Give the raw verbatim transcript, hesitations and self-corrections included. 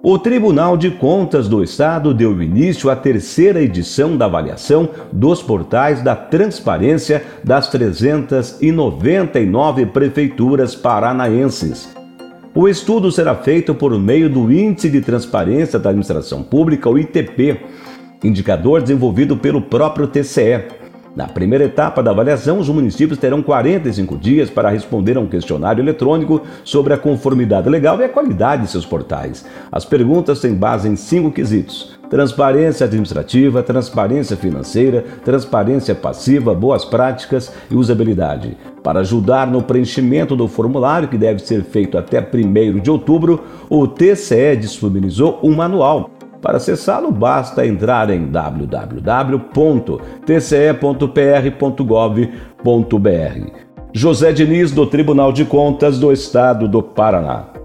O Tribunal de Contas do Estado deu início à terceira edição da avaliação dos portais da transparência das trezentas e noventa e nove prefeituras paranaenses. O estudo será feito por meio do Índice de Transparência da Administração Pública, o I T P, indicador desenvolvido pelo próprio T C E. Na primeira etapa da avaliação, os municípios terão quarenta e cinco dias para responder a um questionário eletrônico sobre a conformidade legal e a qualidade de seus portais. As perguntas têm base em cinco quesitos: transparência administrativa, transparência financeira, transparência passiva, boas práticas e usabilidade. Para ajudar no preenchimento do formulário, que deve ser feito até primeiro de outubro, o T C E disponibilizou um manual. Para acessá-lo, basta entrar em w w w ponto t c e ponto p r ponto gov ponto b r. José Diniz, do Tribunal de Contas do Estado do Paraná.